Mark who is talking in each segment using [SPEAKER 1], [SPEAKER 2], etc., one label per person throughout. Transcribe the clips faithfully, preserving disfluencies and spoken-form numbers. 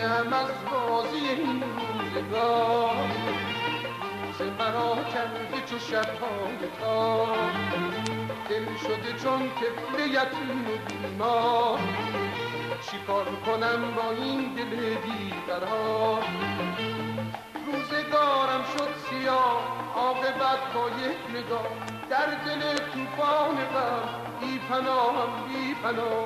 [SPEAKER 1] خسته‌ام از بازی این روزگار، روز مرا کرده چو شب‌های تار، دل شده چون طفل یتیم و بیمار. چیکار کنم با این دل بیقرار؟ روزگارم شد سیاه عاقبت با یک نگاه، در دل طوفان غم بی پناهم بی پناه.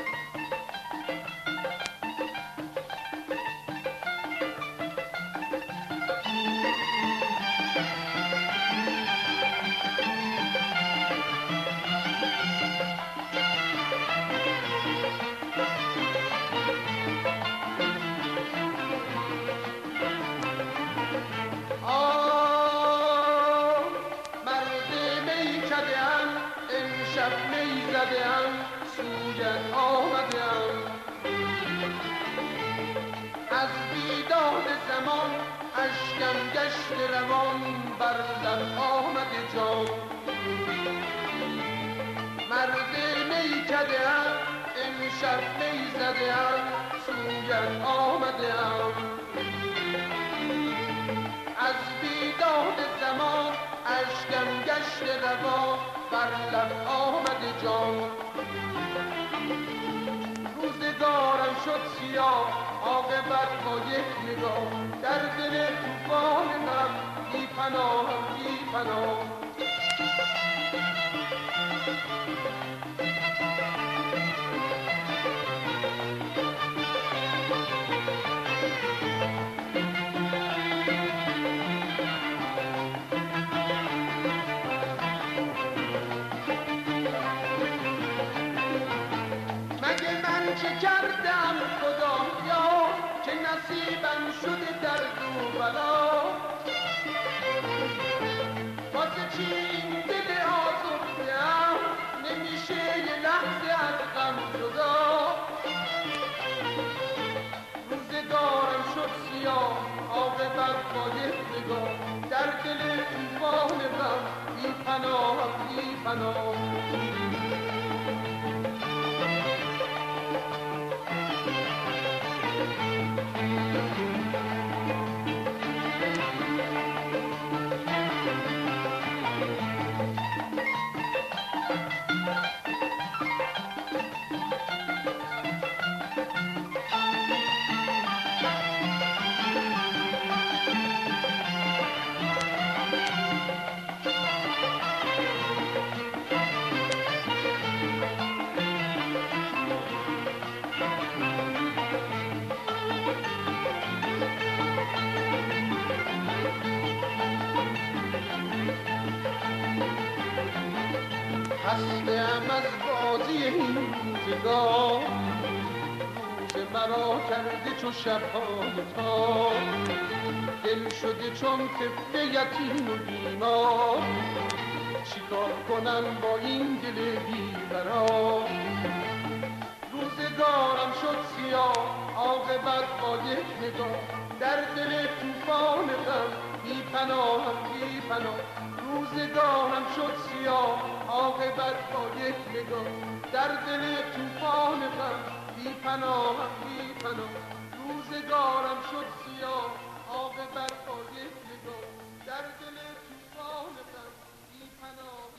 [SPEAKER 1] شب می زده‌ام سویت آمده‌ام، از بیداد زمان اشکم گشت روان، بر لب آمده جان. مرد میکده‌ام امشب می زده‌ام سویت آمده‌ام، از بیداد زمان اشکم گشت روان، بر لب آمده جان. روزگارم شد سیاه عاقبت با یک نگاه، در دل طوفان غم بی پناهم بی پناه. چه کردم خدایا که نصیبم شده درد و بلا؟ واسه چی این دل آزرده‌ام نمیشه یه لحظه از غم جدا؟ روزگارم شد سیاه عاقبت با یک نگاه، در دل طوفان غم بی پناهم بی پناه. خسته‌ام از بازی این روزگار، روز مرا کرده چو شب‌های تار، دل شده چون طفل یتیم و بیمار. چیکار کنم با این دل بیقرار؟ روزگارم شد سیاه عاقبت با یک نگاه، در دل طوفان غم بی پناهم بی پناه. روزگارم شد سیاه عاقبت با یک نگاه، در دل طوفان غم بی پناهم بی پناه. روزگارم شد سیاه عاقبت با یک نگاه، در دل طوفان غم بی پناه.